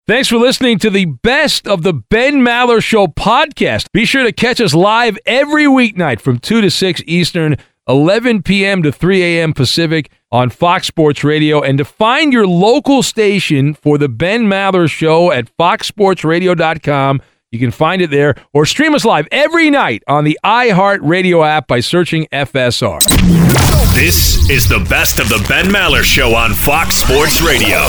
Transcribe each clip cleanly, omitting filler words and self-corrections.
Thanks for listening to the Best of the Ben Maller Show podcast. Be sure to catch us live every weeknight from 2 to 6 Eastern, 11 p.m. to 3 a.m. Pacific on Fox Sports Radio. And to find your local station for the Ben Maller Show at foxsportsradio.com, you can find it there, or stream us live every night on the iHeartRadio app by searching FSR. This is the Best of the Ben Maller Show on Fox Sports Radio.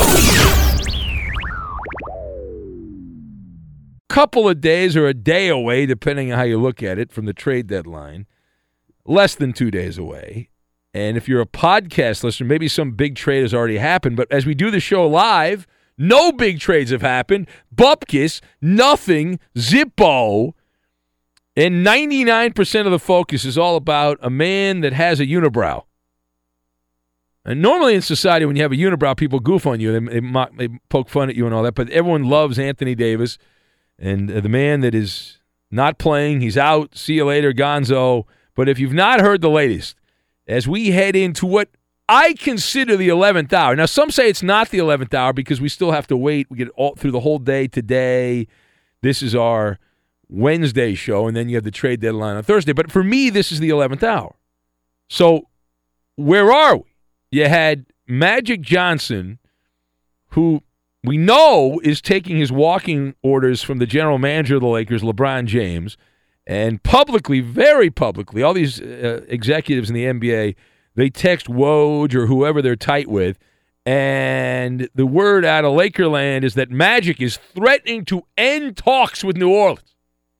Couple of days or a day away, depending on how you look at it, from the trade deadline. Less than 2 days away. And if you're a podcast listener, maybe some big trade has already happened. But as we do the show live, no big trades have happened. Bupkis, nothing, zippo. And 99% of the focus is all about a man that has a unibrow. And normally in society, when you have a unibrow, people goof on you. They poke fun at you and all that. But everyone loves Anthony Davis. And the man that is not playing, he's out. See you later, Gonzo. But if you've not heard the latest, as we head into what I consider the 11th hour. Now, some say it's not the 11th hour because we still have to wait. We get all through the whole day today. This is our Wednesday show, and then you have the trade deadline on Thursday. But for me, this is the 11th hour. So where are we? You had Magic Johnson, who we know is taking his walking orders from the general manager of the Lakers, LeBron James, and publicly, very publicly, all these executives in the NBA, they text Woj or whoever they're tight with, and the word out of Lakerland is that Magic is threatening to end talks with New Orleans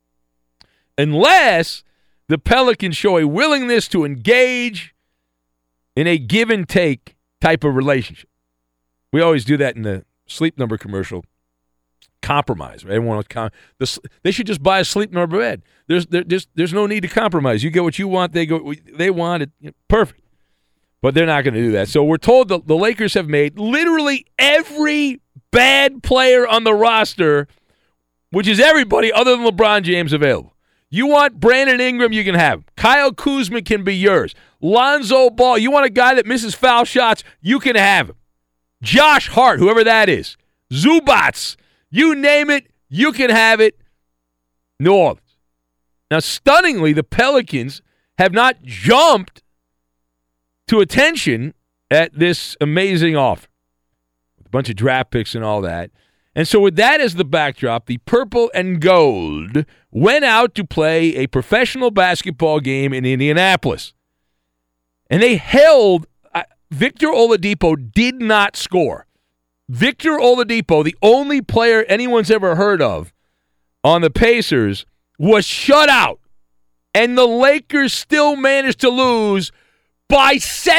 unless the Pelicans show a willingness to engage in a give-and-take type of relationship. We always do that in the Sleep Number commercial. Compromise. Everyone they should just buy a Sleep Number bed. There's no need to compromise. You get what you want. They want it. Perfect. But they're not going to do that. So we're told the Lakers have made literally every bad player on the roster, which is everybody other than LeBron James, available. You want Brandon Ingram, you can have him. Kyle Kuzma can be yours. Lonzo Ball, you want a guy that misses foul shots, you can have him. Josh Hart, whoever that is. Zubats, you name it, you can have it. New Orleans. Now, stunningly, the Pelicans have not jumped to attention at this amazing offer. With a bunch of draft picks and all that. And so with that as the backdrop, the purple and gold went out to play a professional basketball game in Indianapolis. And they held Victor Oladipo did not score. Victor Oladipo, the only player anyone's ever heard of on the Pacers, was shut out. And the Lakers still managed to lose by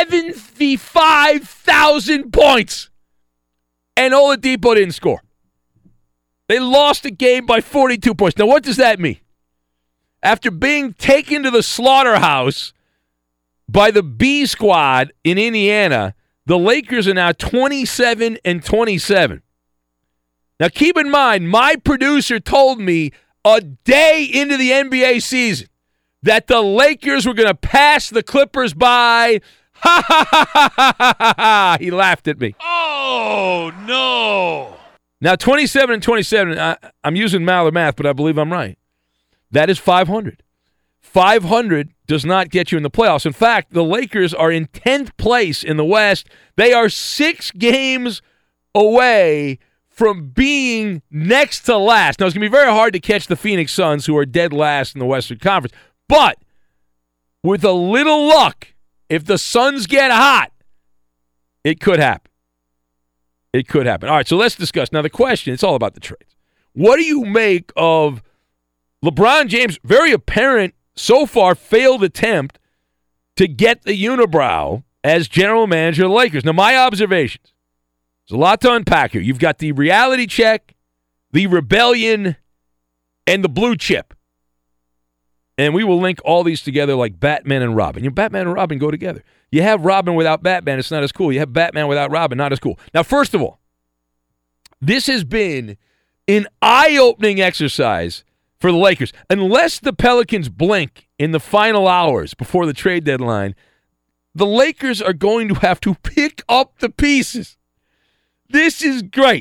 75,000 points. And Oladipo didn't score. They lost the game by 42 points. Now, what does that mean? After being taken to the slaughterhouse by the B squad in Indiana, the Lakers are now 27-27. Now, keep in mind, my producer told me a day into the NBA season that the Lakers were going to pass the Clippers by. Ha, ha, ha, ha, ha, ha, ha. He laughed at me. Oh, no. Now, 27-27, I'm using Maller math, but I believe I'm right. That is 500. 500 does not get you in the playoffs. In fact, the Lakers are in 10th place in the West. They are 6 games away from being next to last. Now, it's going to be very hard to catch the Phoenix Suns, who are dead last in the Western Conference. But with a little luck, if the Suns get hot, it could happen. It could happen. All right, so let's discuss. Now, the question, it's all about the trades. What do you make of LeBron James' very apparent, so far, failed attempt to get the unibrow as general manager of the Lakers? Now, my observations, there's a lot to unpack here. You've got the reality check, the rebellion, and the blue chip. And we will link all these together like Batman and Robin. Batman and Robin go together. You have Robin without Batman, it's not as cool. You have Batman without Robin, not as cool. Now, first of all, this has been an eye-opening exercise for the Lakers. Unless the Pelicans blink in the final hours before the trade deadline, the Lakers are going to have to pick up the pieces. This is great.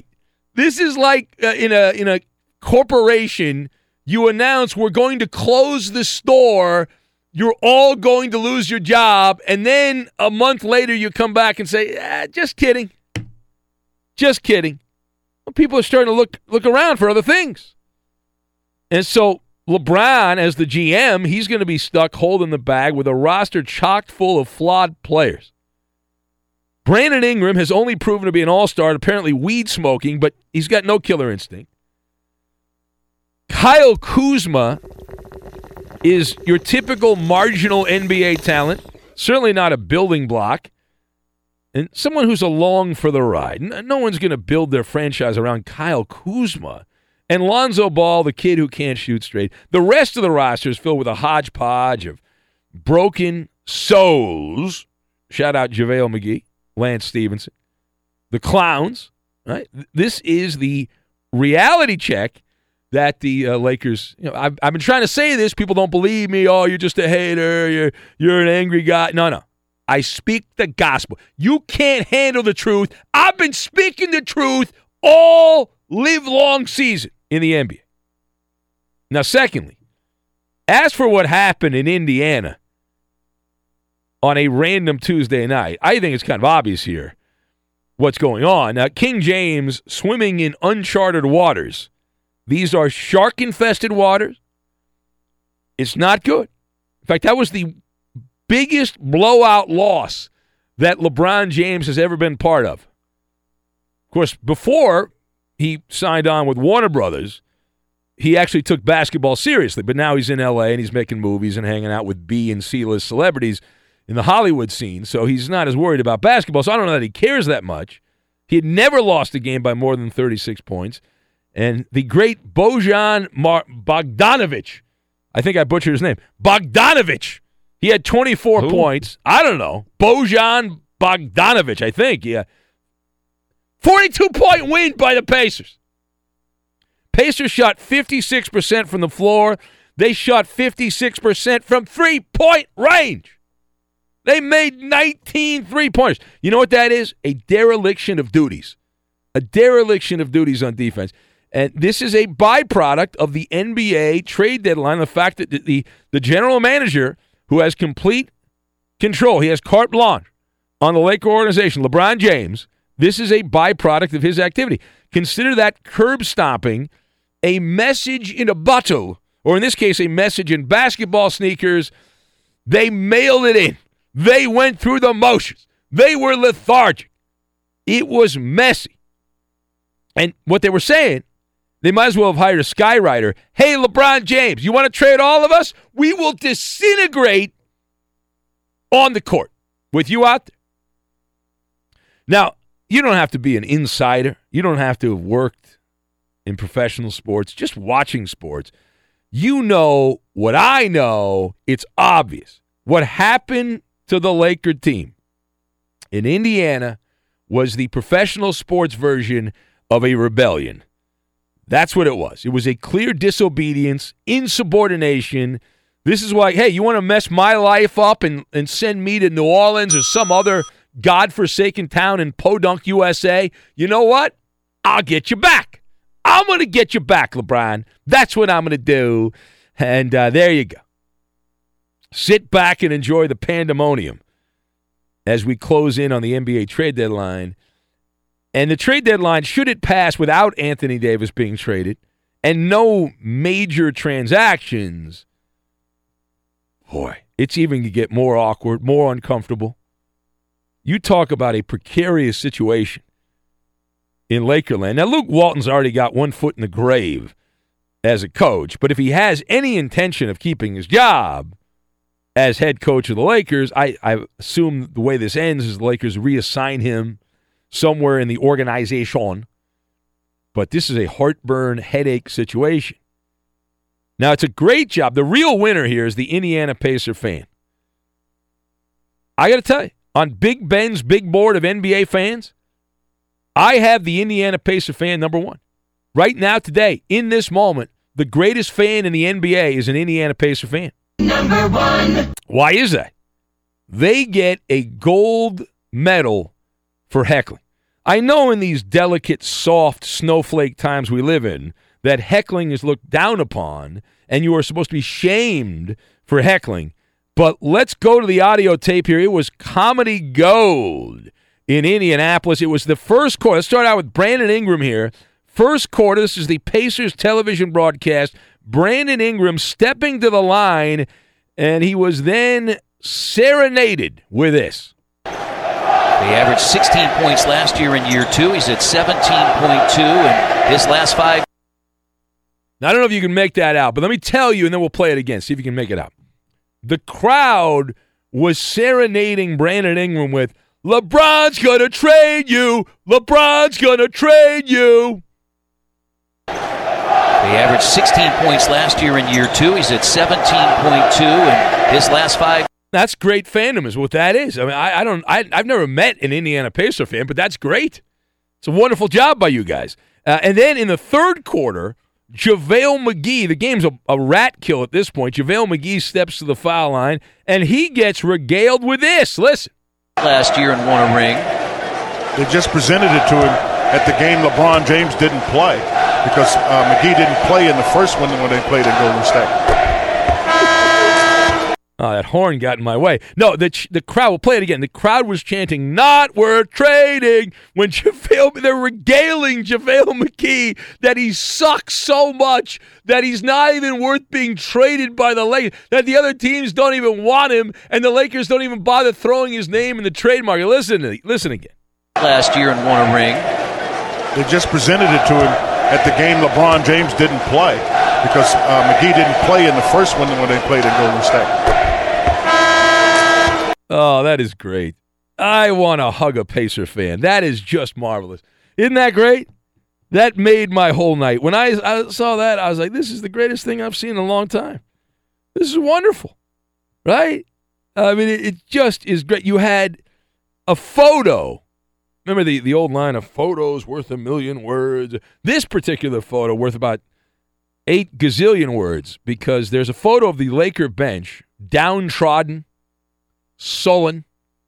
This is like in a corporation, you announce we're going to close the store, you're all going to lose your job, and then a month later you come back and say, just kidding. Just kidding. Well, people are starting to look around for other things. And so LeBron, as the GM, he's going to be stuck holding the bag with a roster chock full of flawed players. Brandon Ingram has only proven to be an all-star, apparently weed smoking, but he's got no killer instinct. Kyle Kuzma is your typical marginal NBA talent, certainly not a building block, and someone who's along for the ride. No one's going to build their franchise around Kyle Kuzma. And Lonzo Ball, the kid who can't shoot straight. The rest of the roster is filled with a hodgepodge of broken souls. Shout out JaVale McGee, Lance Stevenson. The clowns. Right? This is the reality check that the Lakers, I've been trying to say this. People don't believe me. Oh, you're just a hater. You're an angry guy. No. I speak the gospel. You can't handle the truth. I've been speaking the truth all live-long season in the NBA. Now, secondly, as for what happened in Indiana on a random Tuesday night, I think it's kind of obvious here what's going on. Now, King James swimming in uncharted waters. These are shark-infested waters. It's not good. In fact, that was the biggest blowout loss that LeBron James has ever been part of. Of course, before he signed on with Warner Brothers, he actually took basketball seriously, but now he's in L.A. and he's making movies and hanging out with B and C-list celebrities in the Hollywood scene, so he's not as worried about basketball, so I don't know that he cares that much. He had never lost a game by more than 36 points, and the great Bojan Bogdanovic, I think I butchered his name, Bogdanovic, he had 24 points. I don't know. Bojan Bogdanovic, I think, yeah. 42-point win by the Pacers. Pacers shot 56% from the floor. They shot 56% from three-point range. They made 19 three-pointers. You know what that is? A dereliction of duties. A dereliction of duties on defense. And this is a byproduct of the NBA trade deadline, the fact that the general manager, who has complete control, he has carte blanche on the Laker organization, LeBron James, this is a byproduct of his activity. Consider that curb stomping a message in a bottle, or in this case, a message in basketball sneakers. They mailed it in. They went through the motions. They were lethargic. It was messy. And what they were saying, they might as well have hired a skywriter. Hey, LeBron James, you want to trade all of us? We will disintegrate on the court with you out there. Now, you don't have to be an insider. You don't have to have worked in professional sports. Just watching sports. You know what I know. It's obvious. What happened to the Laker team in Indiana was the professional sports version of a rebellion. That's what it was. It was a clear disobedience, insubordination. This is why, hey, you want to mess my life up and send me to New Orleans or some other godforsaken town in Podunk, USA? You know what? I'll get you back. I'm going to get you back, LeBron. That's what I'm going to do. And there you go. Sit back and enjoy the pandemonium as we close in on the NBA trade deadline. And the trade deadline, should it pass without Anthony Davis being traded and no major transactions, boy, it's even going to get more awkward, more uncomfortable. You talk about a precarious situation in Lakerland. Now, Luke Walton's already got one foot in the grave as a coach, but if he has any intention of keeping his job as head coach of the Lakers, I assume the way this ends is the Lakers reassign him somewhere in the organization. But this is a heartburn, headache situation. Now, it's a great job. The real winner here is the Indiana Pacer fan. I got to tell you, on Big Ben's big board of NBA fans, I have the Indiana Pacer fan number one. Right now, today, in this moment, the greatest fan in the NBA is an Indiana Pacer fan. Number one. Why is that? They get a gold medal for heckling. I know in these delicate, soft, snowflake times we live in that heckling is looked down upon and you are supposed to be shamed for heckling. But let's go to the audio tape here. It was comedy gold in Indianapolis. It was the first quarter. Let's start out with Brandon Ingram here. First quarter, this is the Pacers television broadcast. Brandon Ingram stepping to the line, and he was then serenaded with this. He averaged 16 points last year in year 2. He's at 17.2 in his last 5. Now, I don't know if you can make that out, but let me tell you, and then we'll play it again. See if you can make it out. The crowd was serenading Brandon Ingram with, LeBron's going to trade you. LeBron's going to trade you. He averaged 16 points last year in year 2. He's at 17.2 in his last 5. That's great fandom is what that is. I mean, I've never met an Indiana Pacer fan, but that's great. It's a wonderful job by you guys. And then in the third quarter, JaVale McGee, the game's a rat kill at this point. JaVale McGee steps to the foul line, and he gets regaled with this. Listen. Last year and won a ring. They just presented it to him at the game LeBron James didn't play because McGee didn't play in the first one when they played in Golden State. Oh, that horn got in my way. No, the crowd, we'll play it again. The crowd was chanting, not worth trading, when they're regaling JaVale McGee that he sucks so much that he's not even worth being traded by the Lakers, that the other teams don't even want him, and the Lakers don't even bother throwing his name in the trade market. Listen again. Last year and won a ring. They just presented it to him at the game LeBron James didn't play because McGee didn't play in the first one when they played in Golden State. Oh, that is great. I want to hug a Pacer fan. That is just marvelous. Isn't that great? That made my whole night. When I saw that, I was like, this is the greatest thing I've seen in a long time. This is wonderful, right? I mean, it just is great. You had a photo. Remember the old line of photos worth a million words? This particular photo worth about 8 gazillion words because there's a photo of the Laker bench, downtrodden, sullen,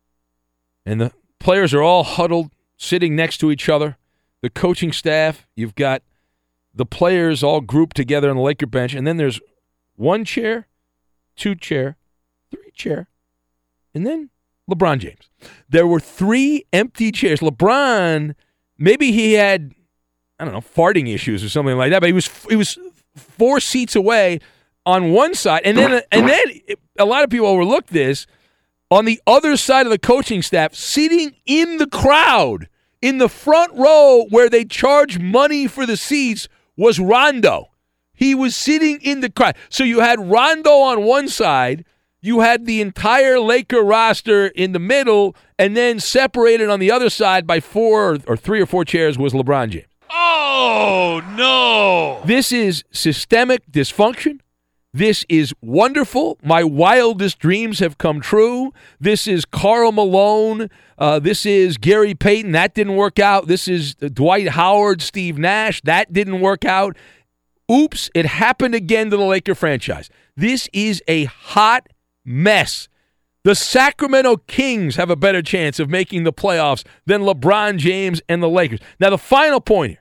and the players are all huddled, sitting next to each other. The coaching staff, you've got the players all grouped together on the Laker bench, and then there's 1 chair, 2 chair, 3 chair, and then LeBron James. There were 3 empty chairs. LeBron, maybe he had, I don't know, farting issues or something like that, but he was 4 seats away on one side, and then a lot of people overlooked this. On the other side of the coaching staff, sitting in the crowd, in the front row where they charge money for the seats, was Rondo. He was sitting in the crowd. So you had Rondo on one side, you had the entire Laker roster in the middle, and then separated on the other side by 4 or 3 or 4 chairs was LeBron James. Oh, no. This is systemic dysfunction. This is wonderful. My wildest dreams have come true. This is Karl Malone. This is Gary Payton. That didn't work out. This is Dwight Howard, Steve Nash. That didn't work out. Oops, it happened again to the Laker franchise. This is a hot mess. The Sacramento Kings have a better chance of making the playoffs than LeBron James and the Lakers. Now, the final point here.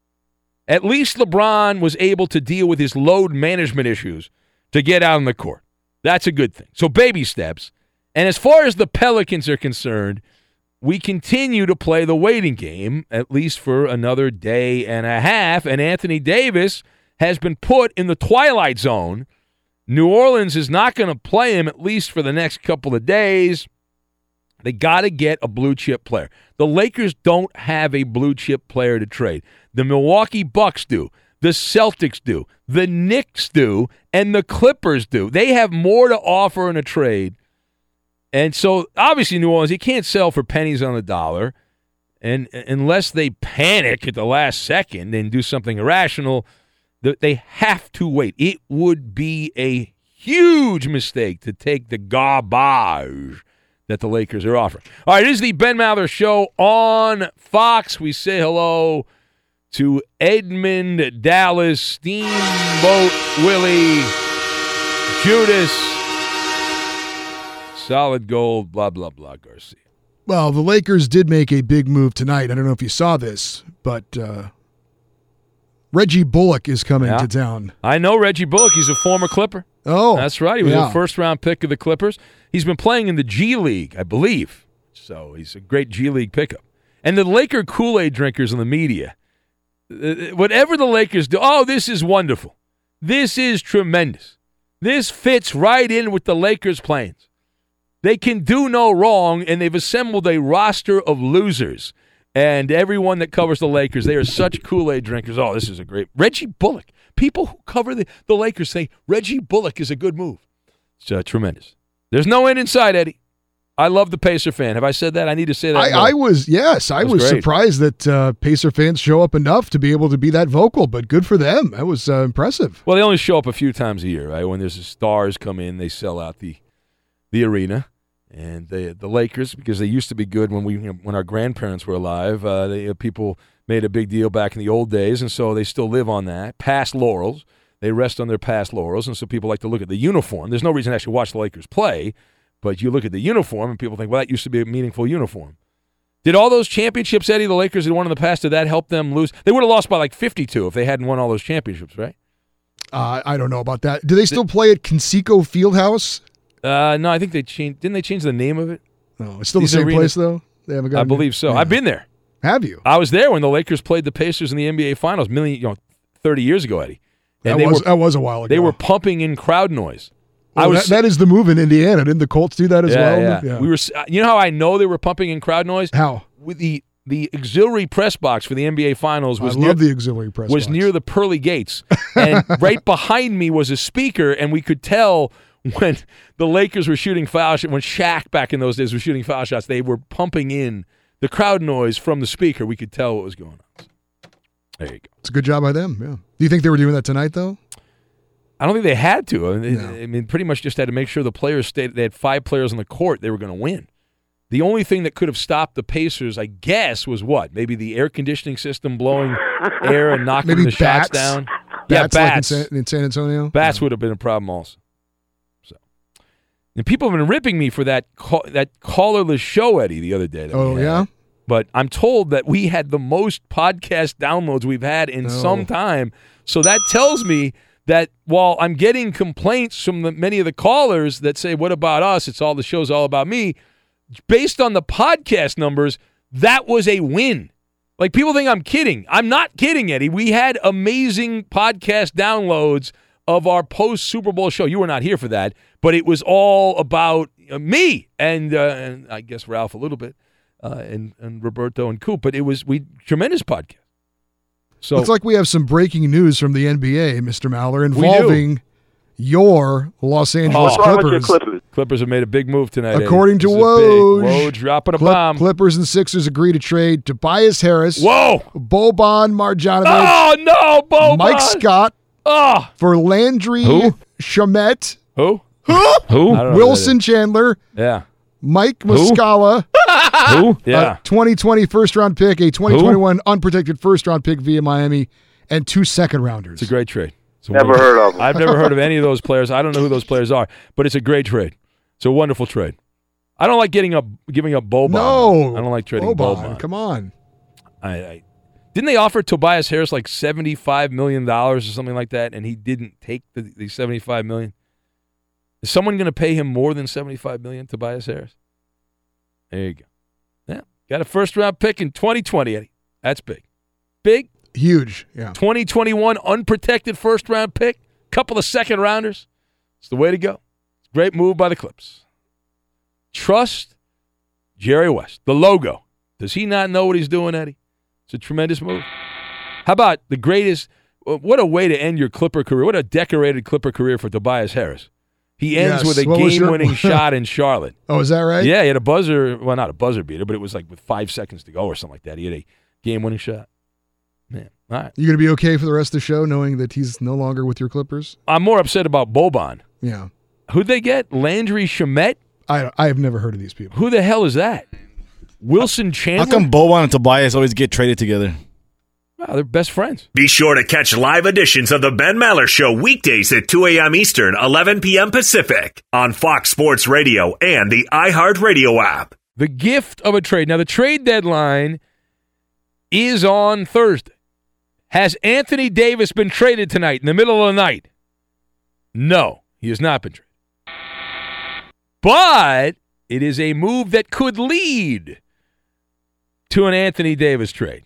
At least LeBron was able to deal with his load management issues to get out on the court. That's a good thing. So baby steps. And as far as the Pelicans are concerned, we continue to play the waiting game, at least for another day and a half. And Anthony Davis has been put in the twilight zone. New Orleans is not going to play him, at least for the next couple of days. They got to get a blue-chip player. The Lakers don't have a blue-chip player to trade. The Milwaukee Bucks do. The Celtics do. The Knicks do. And the Clippers do. They have more to offer in a trade. And so, obviously, New Orleans, you can't sell for pennies on the dollar. And unless they panic at the last second and do something irrational, they have to wait. It would be a huge mistake to take the garbage that the Lakers are offering. All right, it is the Ben Maller Show on Fox. We say hello to Edmund Dallas, Steamboat Willie, Judas, Solid Gold, blah, blah, blah, Garcia. Well, the Lakers did make a big move tonight. I don't know if you saw this, but Reggie Bullock is coming to town. I know Reggie Bullock. He's a former Clipper. Oh. That's right. He was a first-round pick of the Clippers. He's been playing in the G League, I believe. So he's a great G League pickup. And the Laker Kool-Aid drinkers in the media, whatever the Lakers do, this is wonderful. This is tremendous. This fits right in with the Lakers' plans. They can do no wrong, and they've assembled a roster of losers. And everyone that covers the Lakers, they are such Kool-Aid drinkers. Oh, this is a great – Reggie Bullock. People who cover the Lakers say Reggie Bullock is a good move. It's tremendous. There's no end in sight, Eddie. I love the Pacer fan. Have I said that? I need to say that. I was surprised that Pacer fans show up enough to be able to be that vocal, but good for them. That was impressive. Well, they only show up a few times a year, right? When there's stars come in, they sell out the arena. And the Lakers, because they used to be good when our grandparents were alive, people made a big deal back in the old days, and so they still live on that. Past laurels. They rest on their past laurels, and so people like to look at the uniform. There's no reason to actually watch the Lakers play, but you look at the uniform, and people think, well, that used to be a meaningful uniform. Did all those championships, Eddie, the Lakers had won in the past, did that help them lose? They would have lost by like 52 if they hadn't won all those championships, right? I don't know about that. Do they still play at Conseco Fieldhouse? No, I think they changed. Didn't they change the name of it? No, it's still the same place, though? They haven't got. I believe so. Yeah. I've been there. Have you? I was there when the Lakers played the Pacers in the NBA Finals 30 years ago, Eddie. And that was a while ago. They were pumping in crowd noise. Well, that is the move in Indiana. Didn't the Colts do that as well? Yeah. We were. You know how I know they were pumping in crowd noise? How? With the auxiliary press box for the NBA Finals was the auxiliary press box. Near the pearly gates, and right behind me was a speaker, and we could tell when the Lakers were shooting foul shots, when Shaq back in those days was shooting foul shots, they were pumping in the crowd noise from the speaker. We could tell what was going on. There you go. It's a good job by them, yeah. Do you think they were doing that tonight, though? I don't think they had to. I mean, pretty much just had to make sure the players stayed. They had 5 players on the court. They were going to win. The only thing that could have stopped the Pacers, I guess, was what? Maybe the air conditioning system blowing air and knocking the shots down. Bats. Like in San Antonio? Bats would have been a problem also. And people have been ripping me for that callerless show, Eddie, the other day. Yeah? But I'm told that we had the most podcast downloads we've had in some time. So that tells me that while I'm getting complaints from many of the callers that say, what about us? It's all the show's all about me. Based on the podcast numbers, that was a win. Like, people think I'm kidding. I'm not kidding, Eddie. We had amazing podcast downloads of our post-Super Bowl show. You were not here for that, but it was all about me and I guess Ralph a little bit, and Roberto and Coop. But it was tremendous podcast. So looks like we have some breaking news from the NBA, Mr. Maller, involving your Los Angeles Clippers. Clippers have made a big move tonight. According to Woj, Woj dropping a bomb. Clippers and Sixers agree to trade Tobias Harris. Whoa! Boban Marjanovic. Oh, no, Boban! Mike Scott. For Landry Shamet. Who? Wilson Chandler. Yeah. Mike Muscala. Who? Yeah. A 2020 first-round pick, a 2021 unprotected first-round pick via Miami, and 2 second-rounders. It's a great trade. Never heard of them. I've never heard of any of those players. I don't know who those players are, but it's a great trade. It's a wonderful trade. I don't like giving up Boban. No. I don't like trading Boban. Come on. Didn't they offer Tobias Harris like $75 million or something like that, and he didn't take the $75 million? Is someone going to pay him more than $75 million, Tobias Harris? There you go. Yeah, got a first-round pick in 2020, Eddie. That's big. Big. Huge, yeah. 2021 unprotected first-round pick, couple of second-rounders. It's the way to go. It's a great move by the Clips. Trust Jerry West. The logo. Does he not know what he's doing, Eddie? It's a tremendous move. How about the greatest? What a way to end your Clipper career. What a decorated Clipper career for Tobias Harris. He ends with a game-winning shot in Charlotte. Oh, is that right? Yeah, he had a buzzer. Well, not a buzzer beater, but it was like with 5 seconds to go or something like that. He had a game-winning shot. Man, all right. You going to be okay for the rest of the show knowing that he's no longer with your Clippers? I'm more upset about Boban. Yeah. Who'd they get? Landry Shamet? I have never heard of these people. Who the hell is that? Wilson Chandler? How come Boban and Tobias always get traded together? Wow, they're best friends. Be sure to catch live editions of The Ben Maller Show weekdays at 2 a.m. Eastern, 11 p.m. Pacific on Fox Sports Radio and the iHeartRadio app. The gift of a trade. Now, the trade deadline is on Thursday. Has Anthony Davis been traded tonight in the middle of the night? No, he has not been traded. But it is a move that could lead to an Anthony Davis trade.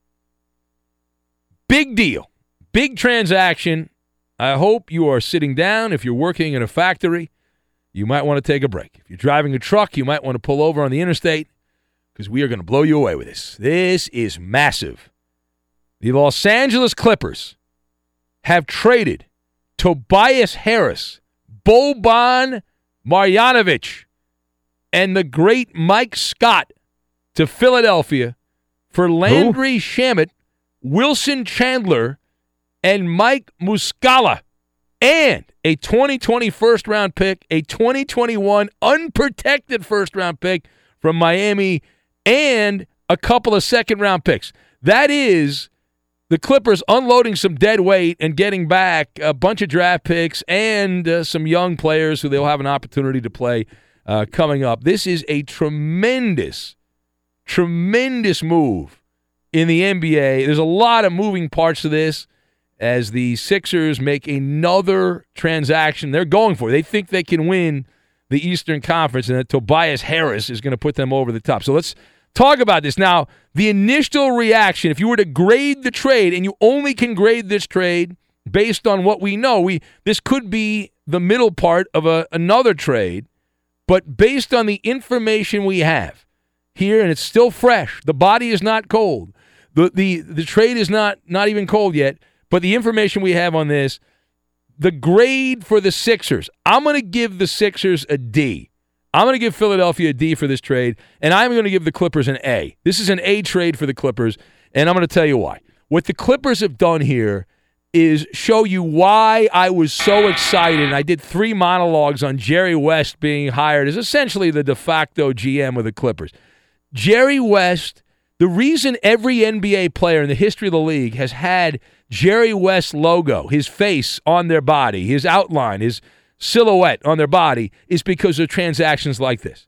Big deal. Big transaction. I hope you are sitting down. If you're working in a factory, you might want to take a break. If you're driving a truck, you might want to pull over on the interstate because we are going to blow you away with this. This is massive. The Los Angeles Clippers have traded Tobias Harris, Boban Marjanovic, and the great Mike Scott to Philadelphia for Landry Shamet, Wilson Chandler, and Mike Muscala, and a 2020 first-round pick, a 2021 unprotected first-round pick from Miami, and a couple of second-round picks. That is the Clippers unloading some dead weight and getting back a bunch of draft picks and some young players who they'll have an opportunity to play coming up. This is a tremendous move in the NBA. There's a lot of moving parts to this as the Sixers make another transaction they're going for. They think they can win the Eastern Conference, and that Tobias Harris is going to put them over the top. So let's talk about this. Now, the initial reaction, if you were to grade the trade, and you only can grade this trade based on what we know, this could be the middle part of another trade, but based on the information we have here, and it's still fresh, the body is not cold, the trade is not even cold yet, but the information we have on this, the grade for the Sixers, I'm going to give the Sixers a D. I'm going to give Philadelphia a D for this trade, and I'm going to give the Clippers an A. This is an A trade for the Clippers, and I'm going to tell you why. What the Clippers have done here is show you why I was so excited, and I did 3 monologues on Jerry West being hired as essentially the de facto GM of the Clippers. Jerry West, the reason every NBA player in the history of the league has had Jerry West's logo, his face on their body, his outline, his silhouette on their body, is because of transactions like this.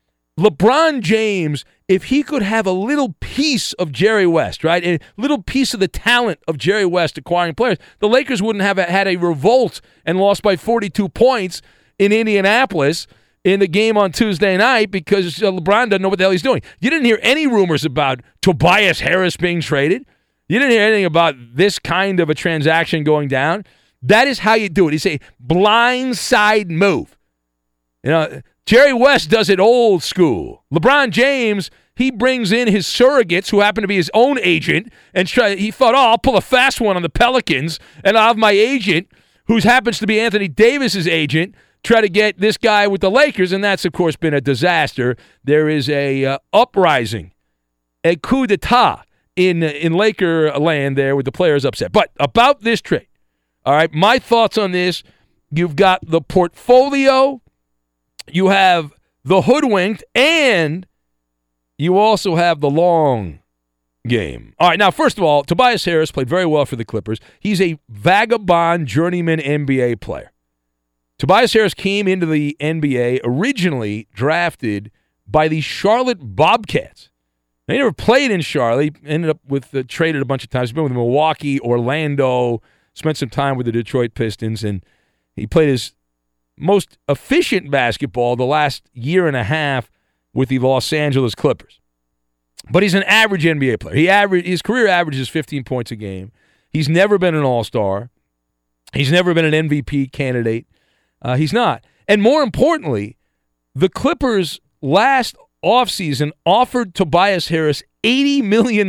LeBron James, if he could have a little piece of Jerry West, right, a little piece of the talent of Jerry West acquiring players, the Lakers wouldn't have had a revolt and lost by 42 points in Indianapolis in the game on Tuesday night because LeBron doesn't know what the hell he's doing. You didn't hear any rumors about Tobias Harris being traded. You didn't hear anything about this kind of a transaction going down. That is how you do it. It's a blindside move. You know, Jerry West does it old school. LeBron James, he brings in his surrogates who happen to be his own agent, and he thought, I'll pull a fast one on the Pelicans, and I'll have my agent, who happens to be Anthony Davis's agent, try to get this guy with the Lakers, and that's, of course, been a disaster. There is a uprising, a coup d'etat in Laker land there with the players upset. But about this trade, all right, my thoughts on this, you've got the portfolio, you have the hoodwinked, and you also have the long game. All right, now, first of all, Tobias Harris played very well for the Clippers. He's a vagabond journeyman NBA player. Tobias Harris came into the NBA originally drafted by the Charlotte Bobcats. They never played in Charlotte. He ended up traded a bunch of times. He's been with Milwaukee, Orlando, spent some time with the Detroit Pistons, and he played his most efficient basketball the last year and a half with the Los Angeles Clippers. But he's an average NBA player. His career average is 15 points a game. He's never been an All-Star. He's never been an MVP candidate. He's not. And more importantly, the Clippers last offseason offered Tobias Harris $80 million.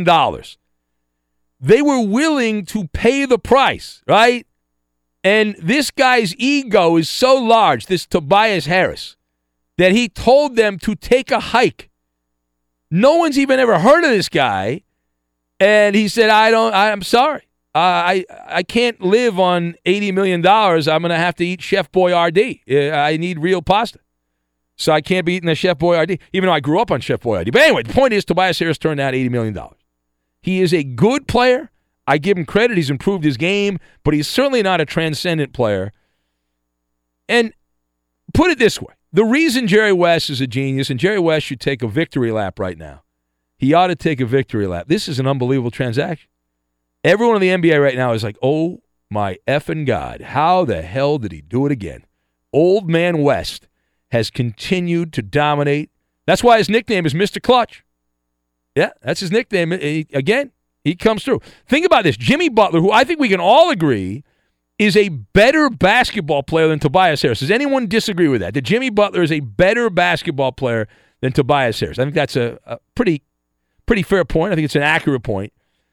They were willing to pay the price, right? And this guy's ego is so large, this Tobias Harris, that he told them to take a hike. No one's even ever heard of this guy. And he said, I'm sorry. I can't live on $80 million. I'm going to have to eat Chef Boyardee. I need real pasta. So I can't be eating the Chef Boyardee, even though I grew up on Chef Boyardee. But anyway, the point is Tobias Harris turned out $80 million. He is a good player. I give him credit. He's improved his game, but he's certainly not a transcendent player. And put it this way, The reason Jerry West is a genius, and Jerry West should take a victory lap right now. He ought to take a victory lap. This is an unbelievable transaction. Everyone in the NBA right now is like, oh, my effing God, how the hell did he do it again? Old Man West has continued to dominate. That's why his nickname is Mr. Clutch. Yeah, that's his nickname. Again, he comes through. Think about this. Jimmy Butler, who I think we can all agree is a better basketball player than Tobias Harris. Does anyone disagree with that? That Jimmy Butler is a better basketball player than Tobias Harris? I think that's a pretty fair point. I think it's an accurate point.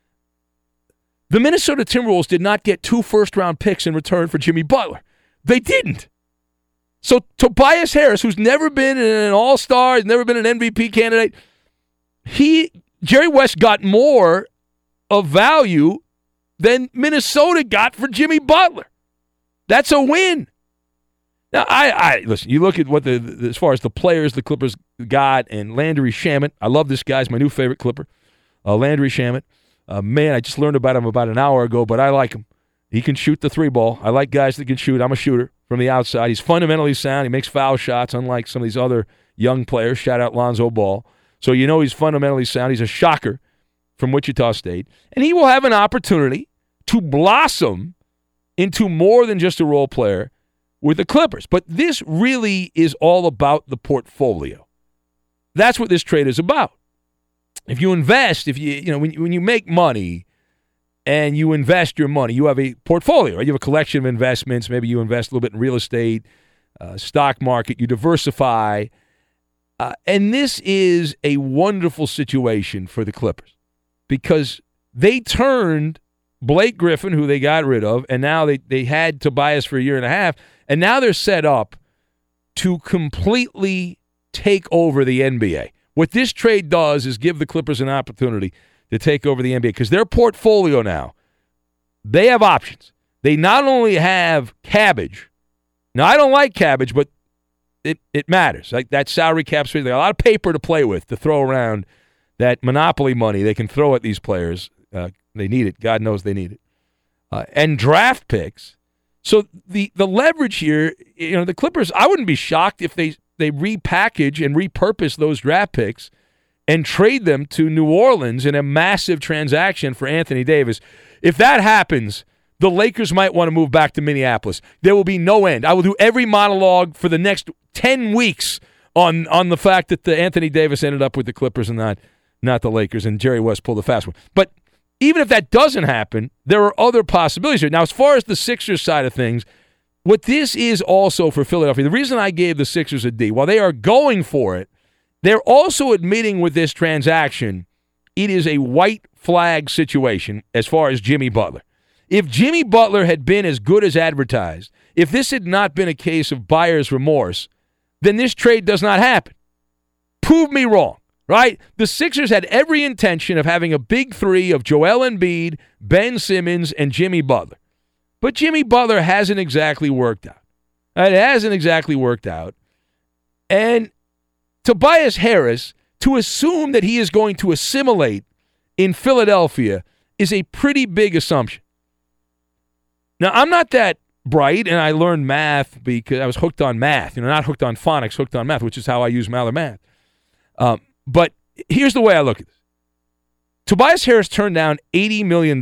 The Minnesota Timberwolves did not get 2 first-round picks in return for Jimmy Butler. They didn't. So Tobias Harris, who's never been an all-star, never been an MVP candidate, Jerry West got more of value than Minnesota got for Jimmy Butler. That's a win. Now, I listen, you look at what as far as the players the Clippers got, and Landry Shamet. I love this guy. He's my new favorite Clipper, Landry Shamet. Man, I just learned about him about an hour ago, but I like him. He can shoot the 3-ball. I like guys that can shoot. I'm a shooter from the outside. He's fundamentally sound. He makes foul shots, unlike some of these other young players. Shout out Lonzo Ball. So you know he's fundamentally sound. He's a shocker from Wichita State. And he will have an opportunity to blossom into more than just a role player with the Clippers. But this really is all about the portfolio. That's what this trade is about. If you invest, when you make money and you invest your money, you have a portfolio, right? You have a collection of investments. Maybe you invest a little bit in real estate, stock market. You diversify. And this is a wonderful situation for the Clippers because they turned Blake Griffin, who they got rid of, and now they had Tobias for a year and a half, and now they're set up to completely take over the NBA. What this trade does is give the Clippers an opportunity to take over the NBA because their portfolio now, they have options. They not only have Cabbage. Now, I don't like Cabbage, but it matters. Like that salary cap space, they got a lot of paper to play with to throw around. That monopoly money they can throw at these players. They need it. God knows they need it. And draft picks. So the leverage here, the Clippers, I wouldn't be shocked if they repackage and repurpose those draft picks and trade them to New Orleans in a massive transaction for Anthony Davis. If that happens, the Lakers might want to move back to Minneapolis. There will be no end. I will do every monologue for the next 10 weeks on the fact that the Anthony Davis ended up with the Clippers and not the Lakers, and Jerry West pulled the fast one. But even if that doesn't happen, there are other possibilities here. Now, as far as the Sixers side of things, what this is also for Philadelphia, the reason I gave the Sixers a D, while they are going for it, they're also admitting with this transaction it is a white flag situation as far as Jimmy Butler. If Jimmy Butler had been as good as advertised, if this had not been a case of buyer's remorse, then this trade does not happen. Prove me wrong, right? The Sixers had every intention of having a big three of Joel Embiid, Ben Simmons, and Jimmy Butler. But Jimmy Butler hasn't exactly worked out. It hasn't exactly worked out. And Tobias Harris, to assume that he is going to assimilate in Philadelphia is a pretty big assumption. Now, I'm not that bright, and I learned math because I was hooked on math. Not hooked on phonics, hooked on math, which is how I use Maller Math. But here's the way I look at this. Tobias Harris turned down $80 million.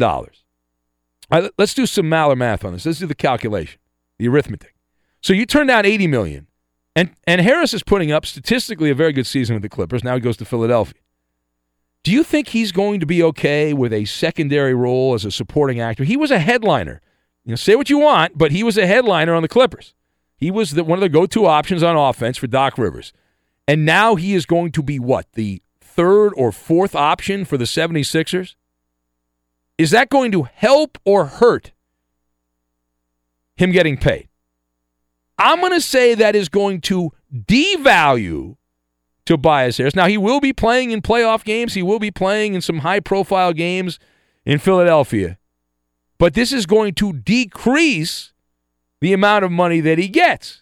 Let's do some Maller Math on this. Let's do the calculation, the arithmetic. So you turn down $80 million, and Harris is putting up statistically a very good season with the Clippers. Now he goes to Philadelphia. Do you think he's going to be okay with a secondary role as a supporting actor? He was a headliner. Say what you want, but he was a headliner on the Clippers. He was one of the go-to options on offense for Doc Rivers. And now he is going to be what? The third or fourth option for the 76ers? Is that going to help or hurt him getting paid? I'm going to say that is going to devalue Tobias Harris. Now, he will be playing in playoff games. He will be playing in some high-profile games in Philadelphia. But this is going to decrease the amount of money that he gets.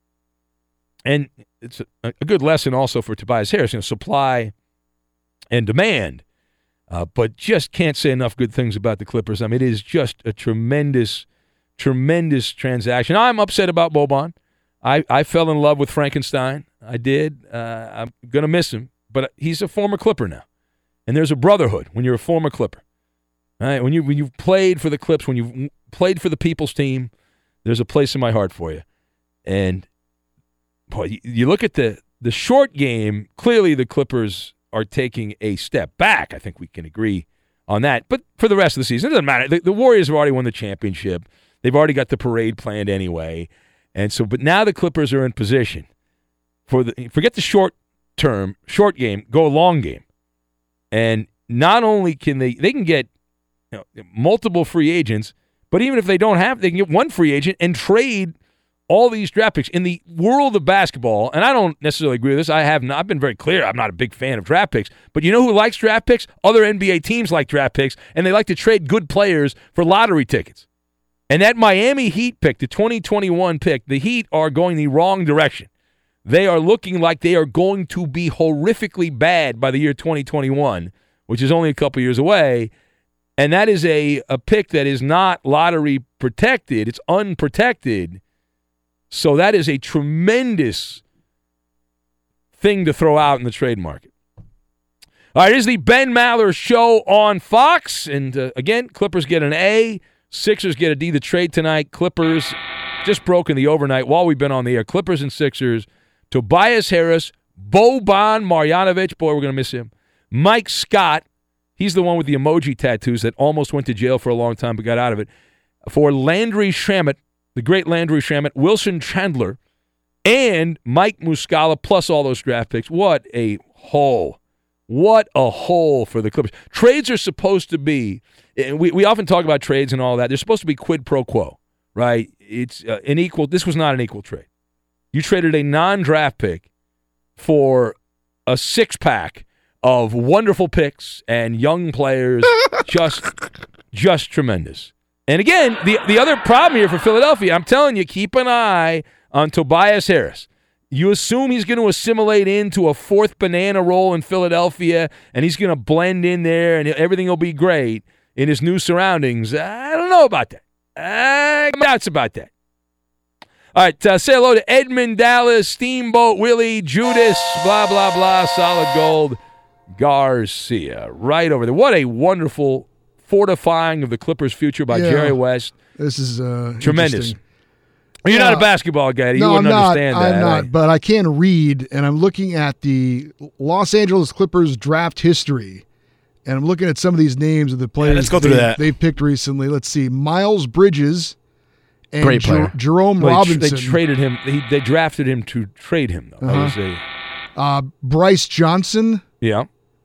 And it's a good lesson also for Tobias Harris, supply and demand. But just can't say enough good things about the Clippers. It is just a tremendous, tremendous transaction. I'm upset about Boban. I fell in love with Frankenstein. I did. I'm going to miss him, but he's a former Clipper now. And there's a brotherhood when you're a former Clipper. All right? When you've played for the Clips, when you've played for the people's team, there's a place in my heart for you. And, boy, you look at the short game, clearly the Clippers are taking a step back. I think we can agree on that. But for the rest of the season, it doesn't matter. The Warriors have already won the championship. They've already got the parade planned anyway. And so, but now the Clippers are in position forget the short game, go long game. And not only can they can get multiple free agents, but even if they don't have, they can get one free agent and trade all these draft picks. In the world of basketball, and I don't necessarily agree with this, I've been very clear, I'm not a big fan of draft picks, but you know who likes draft picks? Other NBA teams like draft picks, and they like to trade good players for lottery tickets. And that Miami Heat pick, the 2021 pick, the Heat are going the wrong direction. They are looking like they are going to be horrifically bad by the year 2021, which is only a couple years away. And that is a pick that is not lottery protected. It's unprotected. So that is a tremendous thing to throw out in the trade market. All right, it is the Ben Maller Show on Fox. And again, Clippers get an A. Sixers get a D. The trade tonight. Clippers just broken the overnight while we've been on the air. Clippers and Sixers. Tobias Harris, Boban Marjanovic. Boy, we're going to miss him. Mike Scott. He's the one with the emoji tattoos that almost went to jail for a long time but got out of it. For Landry Shamet, the great Landry Shamet, Wilson Chandler, and Mike Muscala, plus all those draft picks. What a haul. What a haul for the Clippers. Trades are supposed to be, we often talk about trades and all that. They're supposed to be quid pro quo, right? It's an equal. This was not an equal trade. You traded a non-draft pick for a six-pack of wonderful picks and young players, just tremendous. And again, the other problem here for Philadelphia, I'm telling you, keep an eye on Tobias Harris. You assume he's going to assimilate into a fourth banana role in Philadelphia, and he's going to blend in there, and everything will be great in his new surroundings. I don't know about that. I got doubts about that. All right, say hello to Edmund Dallas, Steamboat Willie, Judas, blah, blah, blah, Solid Gold, Garcia. Right over there. What a wonderful fortifying of the Clippers' future by Jerry West. This is tremendous. You're not a basketball guy. You wouldn't understand that. I'm not, but I can read, and I'm looking at the Los Angeles Clippers draft history, and I'm looking at some of these names of the players let's go through that. They've picked recently. Let's see. Miles Bridges and great player. Jerome Robinson. They traded him. They drafted him to trade him, though. Uh-huh. Bryce Johnson. Yeah.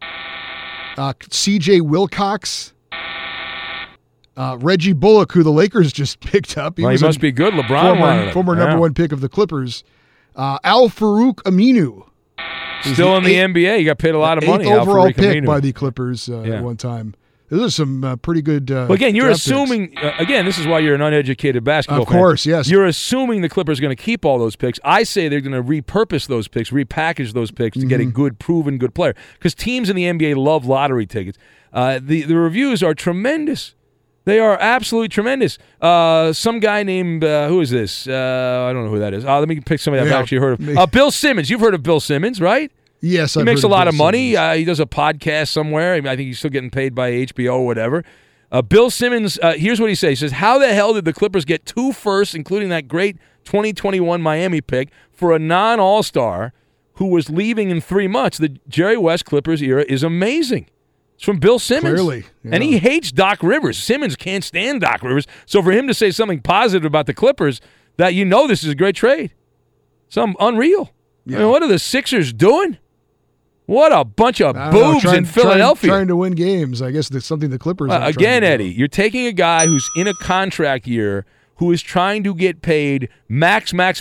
C.J. Wilcox. Reggie Bullock, who the Lakers just picked up. He must be good. LeBron former number one pick of the Clippers. Al Farouk Aminu. Still in the NBA. He got paid a lot of money. 8th overall pick by the Clippers at one time. Those are some pretty good well, again, you're assuming, again, this is why you're an uneducated basketball fan. Of course, yes. You're assuming the Clippers are going to keep all those picks. I say they're going to repurpose those picks, repackage those picks to get a good, proven good player. Because teams in the NBA love lottery tickets. The reviews are tremendous. They are absolutely tremendous. Some guy named, who is this? I don't know who that is. Let me pick somebody I've actually heard of. Bill Simmons. You've heard of Bill Simmons, right? Yes, he makes a lot of money. He does a podcast somewhere. I think he's still getting paid by HBO or whatever. Bill Simmons, here's what he says. He says, how the hell did the Clippers get 2 firsts, including that great 2021 Miami pick, for a non-All-Star who was leaving in 3 months? The Jerry West Clippers era is amazing. It's from Bill Simmons. Clearly. Yeah. And he hates Doc Rivers. Simmons can't stand Doc Rivers. So for him to say something positive about the Clippers, that this is a great trade. Some unreal. Yeah. I mean, what are the Sixers doing? What a bunch of boobs in Philadelphia. Trying to win games. I guess that's something the Clippers are again, Eddie, you're taking a guy who's in a contract year who is trying to get paid max money.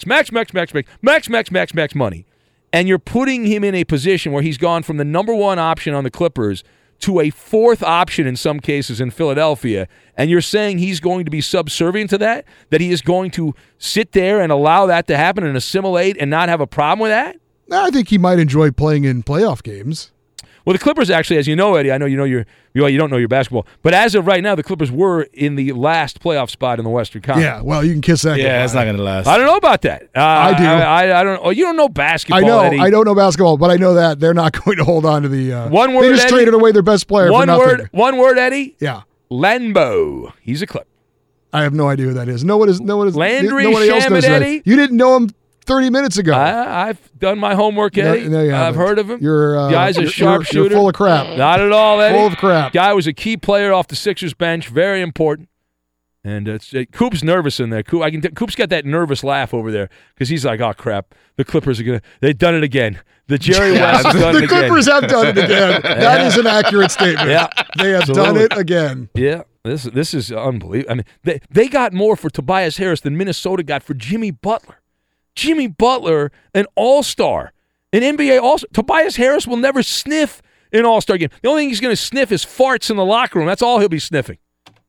And you're putting him in a position where he's gone from the number one option on the Clippers to a fourth option in some cases in Philadelphia, and you're saying he's going to be subservient to that he is going to sit there and allow that to happen and assimilate and not have a problem with that? I think he might enjoy playing in playoff games. Well, the Clippers actually, as you know, Eddie, I know you don't know your basketball, but as of right now, the Clippers were in the last playoff spot in the Western Conference. Yeah, well, you can kiss that. Yeah, it's not going to last. I don't know about that. I do. I don't. Oh, you don't know basketball, I know. Eddie. I don't know basketball, but I know that they're not going to hold on to the. One word, they just Eddie. traded away their best player for nothing. One word, Eddie. Yeah. Lambeau. He's a Clip. I have no idea who that is. No one is. Landry nobody else knows that. Shamet, You didn't know him 30 minutes ago. I've done my homework, Eddie. No, you I've haven't. heard of him. Guy's a sharpshooter. You're full of crap. Not at all, Eddie. Full of crap. Guy was a key player off the Sixers bench. Very important. And Coop's nervous in there. Coop's got that nervous laugh over there because he's like, oh, crap. The Clippers they've done it again. The Jerry West has done it again. The Clippers have done it again. That is an accurate statement. Yeah, they have done it again. Yeah, this is unbelievable. I mean, they got more for Tobias Harris than Minnesota got for Jimmy Butler. Jimmy Butler, an all-star, an NBA all-star. Tobias Harris will never sniff an all-star game. The only thing he's going to sniff is farts in the locker room. That's all he'll be sniffing.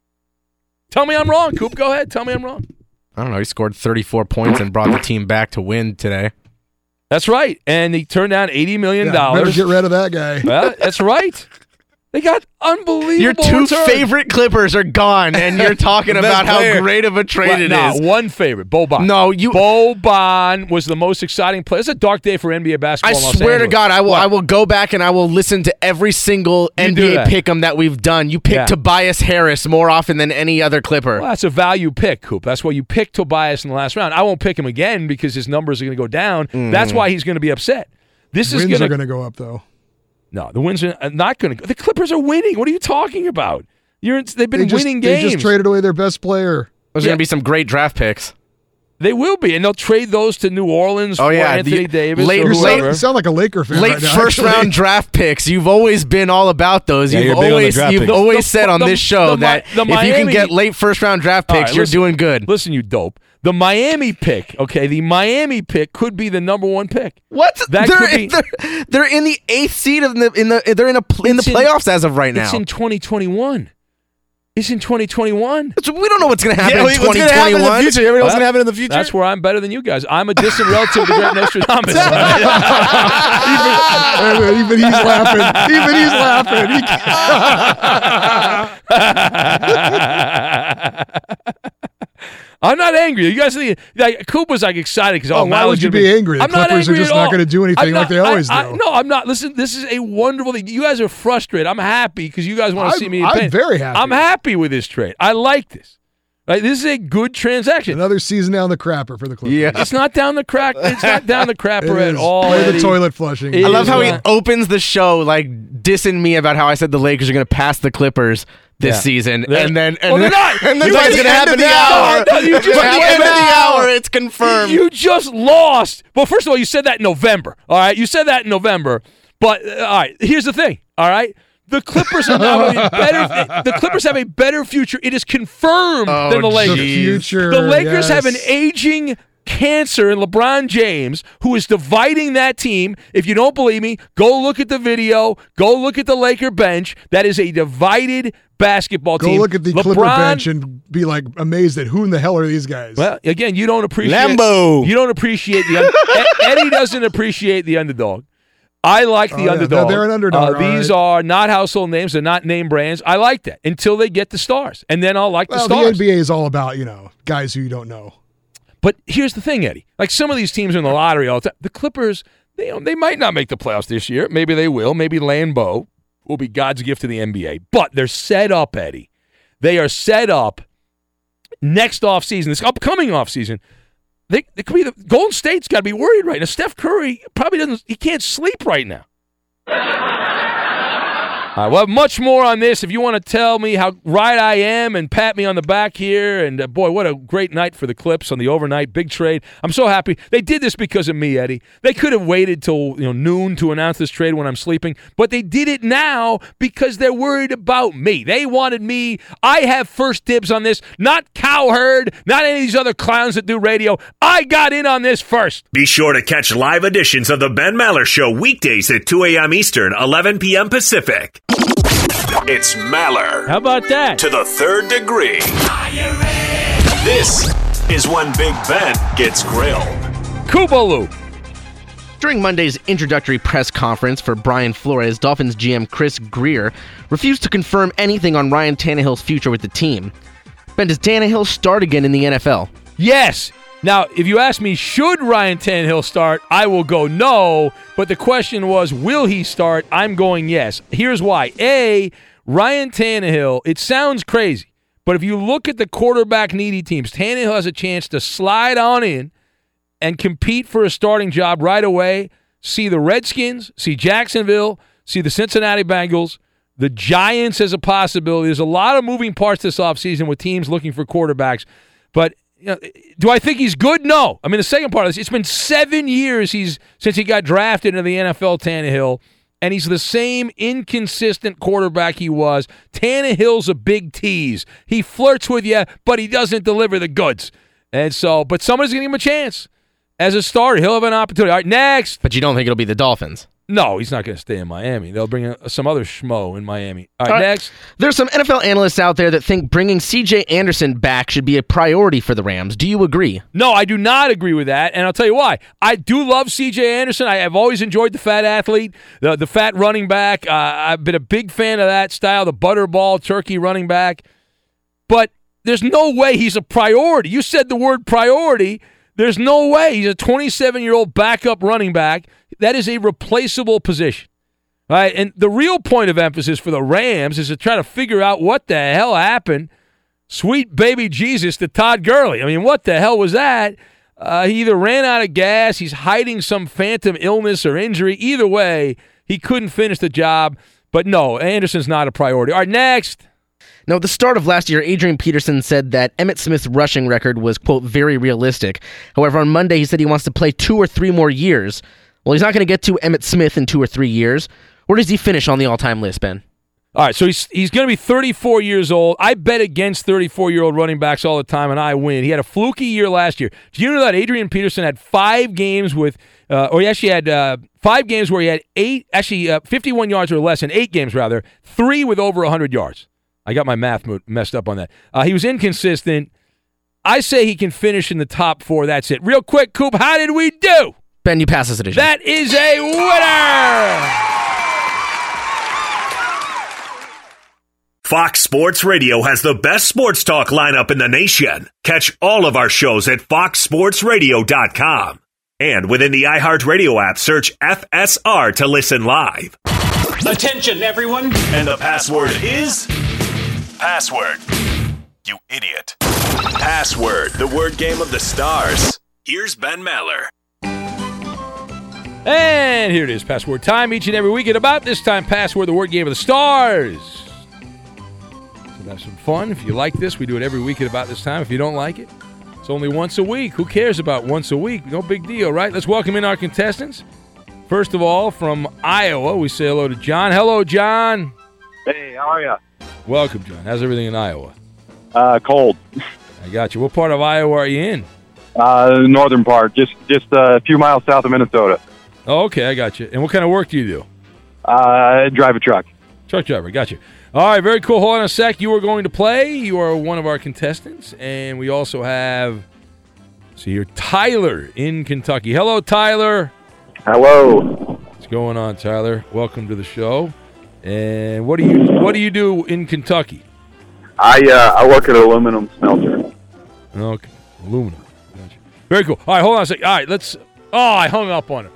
Tell me I'm wrong, Coop. Go ahead. Tell me I'm wrong. I don't know. He scored 34 points and brought the team back to win today. That's right. And he turned down $80 million. Better get rid of that guy. Well, that's right. They got unbelievable Your two return. favorite Clippers are gone, and you're talking about how great of a trade it is. One favorite, Boban. No, Boban was the most exciting player. It's a dark day for NBA basketball. I in Los swear Angeles. to God, I will go back and I will listen to every single NBA pick'em that we've done. You pick Tobias Harris more often than any other Clipper. Well, that's a value pick, Coop. That's why you picked Tobias in the last round. I won't pick him again because his numbers are going to go down. Mm-hmm. That's why he's going to be upset. Wins are going to go up, though. No, the wins are not going to go. The Clippers are winning. What are you talking about? They've been winning games. They just traded away their best player. There's going to be some great draft picks. They will be, and they'll trade those to New Orleans for Anthony Davis or whoever. You sound like a Laker fan late right now, first-round draft picks. You've always been all about those. Yeah, you've always said on this show that if you can get late first-round draft picks, you're doing good. Listen, you dope. The Miami pick, the Miami pick could be the number one pick. What? They're in the 8th seed they're in the playoffs as of right now. It's in 2021. It's in 2021. So we don't know what's going to happen in 2021. What's going to happen in the future? Everything else going to happen in the future? That's where I'm better than you guys. I'm a distant relative to Grant Nostradamus. Even he's laughing. Even he's laughing. I'm not angry. You guys think Coop was excited because why would you be angry? The Clippers are just not going to do anything like they always do. No, I'm not. Listen, this is a wonderful thing. You guys are frustrated. I'm happy because you guys want to see me in pain. I'm very happy. I'm happy with this trade. I like this. This is a good transaction. Another season down the crapper for the Clippers. Yeah. It's not down the crack. It's not down the crapper at all. Play the toilet flushing. I love how he opens the show dissing me about how I said the Lakers are going to pass the Clippers this season, and then they're not. And then it's going to happen the hour. You just end of the hour. It's confirmed. You just lost. Well, first of all, you said that in November. All right, you said that in November. But all right, here's the thing. All right. The Clippers are now better. The Clippers have a better future. It is confirmed than the Lakers. The Lakers have an aging cancer in LeBron James who is dividing that team. If you don't believe me, go look at the video. Go look at the Laker bench. That is a divided basketball team. Go look at the Clipper bench and be amazed at who in the hell are these guys. Well, again, you don't appreciate Lambeau. You don't appreciate Eddie doesn't appreciate the underdog. I like the underdog. They're an underdog. These are not household names. They're not name brands. I like that until they get the stars, and then I'll like the stars. The NBA is all about guys who you don't know. But here's the thing, Eddie. Some of these teams are in the lottery all the time. The Clippers, they might not make the playoffs this year. Maybe they will. Maybe Lambeau will be God's gift to the NBA. But they're set up, Eddie. They are set up next offseason, this upcoming offseason. They could be Golden State's got to be worried right now. Steph Curry probably he can't sleep right now. We'll have much more on this if you want to tell me how right I am and pat me on the back here. And, boy, what a great night for the Clips on the overnight big trade. I'm so happy. They did this because of me, Eddie. They could have waited till noon to announce this trade when I'm sleeping, but they did it now because they're worried about me. They wanted me. I have first dibs on this, not Cowherd, not any of these other clowns that do radio. I got in on this first. Be sure to catch live editions of The Ben Maller Show weekdays at 2 a.m. Eastern, 11 p.m. Pacific. It's Maller. How about that? To the third degree. This is when Big Ben gets grilled. Kubaloo. During Monday's introductory press conference for Brian Flores, Dolphins GM Chris Grier refused to confirm anything on Ryan Tannehill's future with the team. Ben, does Tannehill start again in the NFL? Yes. Now, if you ask me, should Ryan Tannehill start, I will go no. But the question was, will he start? I'm going yes. Here's why. A, Ryan Tannehill, it sounds crazy, but if you look at the quarterback-needy teams, Tannehill has a chance to slide on in and compete for a starting job right away, see the Redskins, see Jacksonville, see the Cincinnati Bengals, the Giants as a possibility. There's a lot of moving parts this offseason with teams looking for quarterbacks. But do I think he's good? No. I mean, the second part of this, it's been 7 years since he got drafted into the NFL, Tannehill, and he's the same inconsistent quarterback he was. Tannehill's a big tease. He flirts with you, but he doesn't deliver the goods. And so, but somebody's going to give him a chance. As a starter, he'll have an opportunity. All right, next. But you don't think it'll be the Dolphins? No, he's not going to stay in Miami. They'll bring some other schmo in Miami. All right, next. There's some NFL analysts out there that think bringing C.J. Anderson back should be a priority for the Rams. Do you agree? No, I do not agree with that, and I'll tell you why. I do love C.J. Anderson. I have always enjoyed the fat athlete, the fat running back. I've been a big fan of that style, the butterball, turkey running back. But there's no way he's a priority. You said the word priority. There's no way. He's a 27-year-old backup running back. That is a replaceable position. All right? And the real point of emphasis for the Rams is to try to figure out what the hell happened, sweet baby Jesus, to Todd Gurley. I mean, what the hell was that? He either ran out of gas, he's hiding some phantom illness or injury. Either way, he couldn't finish the job. But no, Anderson's not a priority. All right, next. Now, at the start of last year, Adrian Peterson said that Emmitt Smith's rushing record was, quote, very realistic. However, on Monday, he said he wants to play 2 or 3 more years. Well, he's not going to get to Emmitt Smith in 2 or 3 years. Where does he finish on the all-time list, Ben? All right, so he's going to be 34 years old. I bet against 34-year-old running backs all the time, and I win. He had a fluky year last year. Do you know that Adrian Peterson had 5 games with or he actually had 5 games where he had 51 yards or less in 8 games, rather, 3 with over 100 yards. I got my math messed up on that. He was inconsistent. I say he can finish in the top 4. That's it. Real quick, Coop, how did we do? Ben, you pass this edition. That is a winner! Fox Sports Radio has the best sports talk lineup in the nation. Catch all of our shows at foxsportsradio.com. And within the iHeartRadio app, search FSR to listen live. Attention, everyone. And the password is... Password. You idiot. Password, the word game of the stars. Here's Ben Maller. And here it is, password time. Each and every week at about this time, password, the word game of the stars. So have some fun. If you like this, we do it every week at about this time. If you don't like it, it's only once a week. Who cares about once a week? No big deal, right? Let's welcome in our contestants. First of all, from Iowa, we say hello to John. Hello, John. Hey, how are you? Welcome, John. How's everything in Iowa? Cold. I got you. What part of Iowa are you in? The northern part, just a few miles south of Minnesota. Oh, okay, I got you. And what kind of work do you do? I drive a truck. Truck driver, got you. All right, very cool. Hold on a sec. You are going to play. You are one of our contestants. And we also have, see here, Tyler in Kentucky. Hello, Tyler. Hello. What's going on, Tyler? Welcome to the show. And what do you do in Kentucky? I work at an aluminum smelter. Okay, aluminum. Gotcha. Very cool. All right, hold on a second. All right, let's. Oh, I hung up on him.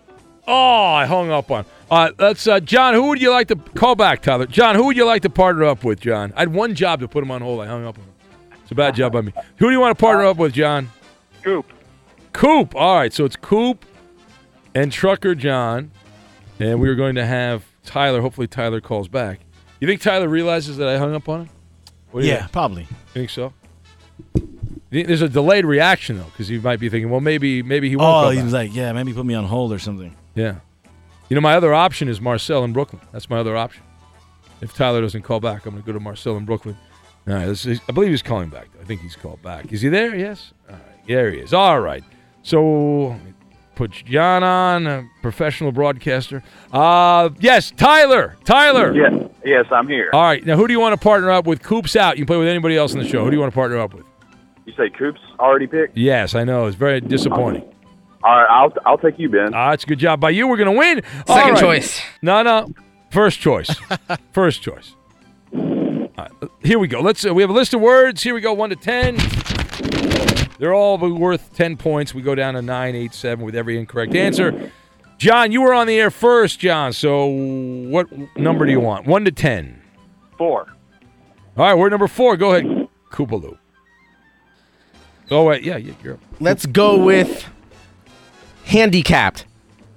Let's. John, who would you like to call back, Tyler? John, who would you like to partner up with, John? I had one job to put him on hold. I hung up on him. It's a bad job by me. Who do you want to partner up with, John? Coop. All right, so it's Coop and Trucker John, and we are going to have Tyler. Hopefully Tyler calls back. You think Tyler realizes that I hung up on him? Yeah, probably. Think so? There's a delayed reaction, though, because he might be thinking, well, maybe he won't call back. He was like, yeah, maybe put me on hold or something. Yeah. You know, my other option is Marcel in Brooklyn. That's my other option. If Tyler doesn't call back, I'm going to go to Marcel in Brooklyn. All right, I believe he's calling back. I think he's called back. Is he there? Yes? All right, there he is. All right. So, let me put John on, a professional broadcaster. Yes, Tyler. Yes, I'm here. All right, now who do you want to partner up with? Coop's out. You can play with anybody else in the show. Who do you want to partner up with? You say Coop's already picked? Yes, I know. It's very disappointing. All right, I'll take you, Ben. It's a good job by you. We're going to win. Second choice. No. First choice. First choice. Here we go. We have a list of words. Here we go, 1 to 10. They're all worth 10 points. We go down to 9, 8, 7 with every incorrect answer. John, you were on the air first, John. So what number do you want? 1 to 10. 4. All right, word number 4. Go ahead, Koopaloo. Oh, wait. Yeah, you're up. Let's go with handicapped.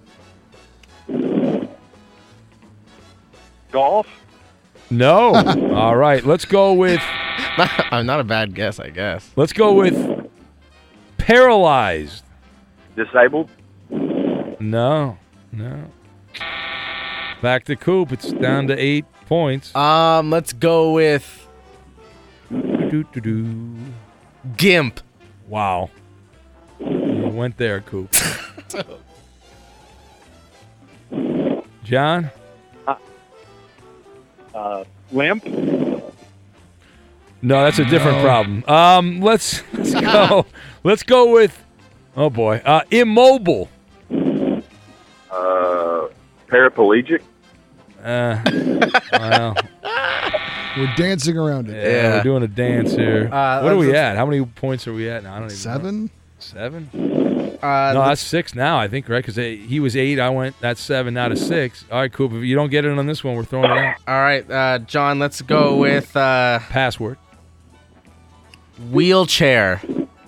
Golf. No. All right, let's go with... Not a bad guess, I guess. Let's go with paralyzed. Disabled. No. Back to Coop. It's down to 8 points. Let's go with gimp. Wow. You went there, Coop. John? Limp. No, that's a different problem. Let's go. Let's go with, oh boy, immobile. Paraplegic. Well, We're dancing around it. yeah, we're doing a dance here. What are we at? How many points are we at now? I don't even know. 7? 7? No, that's 6 now, I think, right? Because he was 8, I went, that's 7, now to 6. All right, Coop, if you don't get it on this one, we're throwing it out. All right, John, let's go with Password. wheelchair.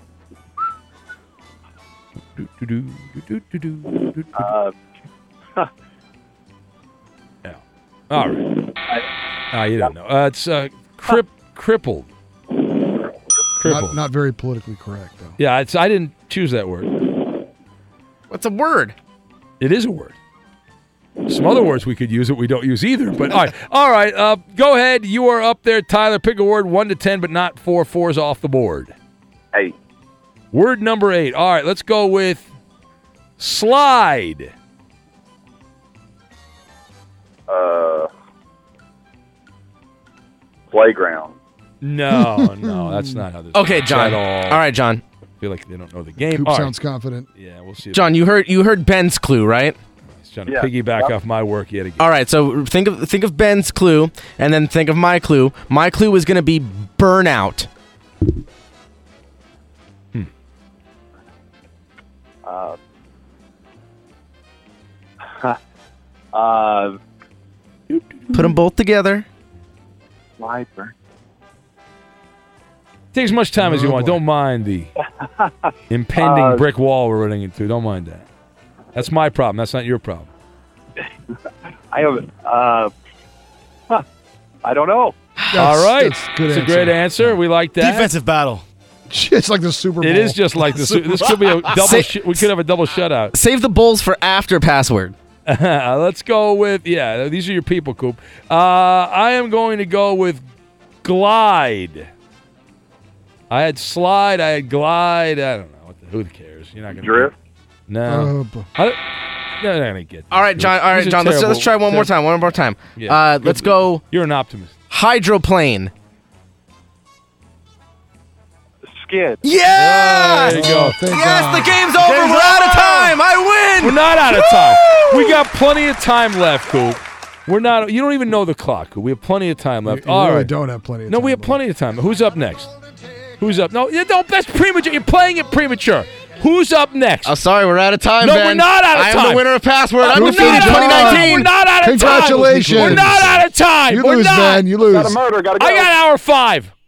Yeah. All right. You don't know. It's crippled. Crippled. Not very politically correct, though. Yeah, I didn't choose that word. What's a word? It is a word. Some other words we could use that we don't use either. But all right. Go ahead. You are up there, Tyler. Pick a word 1 to 10, but not 4. 4's off the board. 8. Word number 8. All right. Let's go with slide. Playground. No, that's not how this. Okay, works John. at All right, John. I feel like they don't know the game. Coop All sounds right. confident. Yeah, we'll see. John, you heard Ben's clue, right? He's trying to piggyback off my work yet again. All right, so think of Ben's clue, and then think of my clue. My clue is going to be burnout. Put them both together. Sniper. Take as much time as you want. boy. Don't mind the impending brick wall we're running into. Don't mind that. That's my problem. That's not your problem. I have. I don't know. All right. That's a good It's a great answer. We like that. Defensive battle. It's like the Super Bowl. It is just like this. This could be a double. We could have a double shutout. Save the Bulls for after password. Let's go with these are your people, Coop. I am going to go with glide. I had slide. I had glide. I don't know. Who cares? You're not going to Drift. No. They're not going to get this. All right, John. All right, These are John. Let's terrible. try one more time. One more time. Yeah. Let's go. You're an optimist. Hydroplane. Skid. Yeah! There you go. Thank Yes, God. the game's over. We're out of time. I win. We're not out of time. We got plenty of time left, Coop. We're not. You don't even know the clock, Coop. We have plenty of time left. You All really right. don't have plenty of No, time. we have plenty of time. Who's up next? Who's up? No, you don't. That's premature. You're playing it premature. Who's up next? I'm sorry, we're out of time, No, Ben. we're not out of I time. am the winner of Password. I'm We're defeated not out of time. 2019. We're not out of time. Congratulations. We're not out of time. You We're lose, not. man. You lose. Got a murder. Got to go. I got hour 5.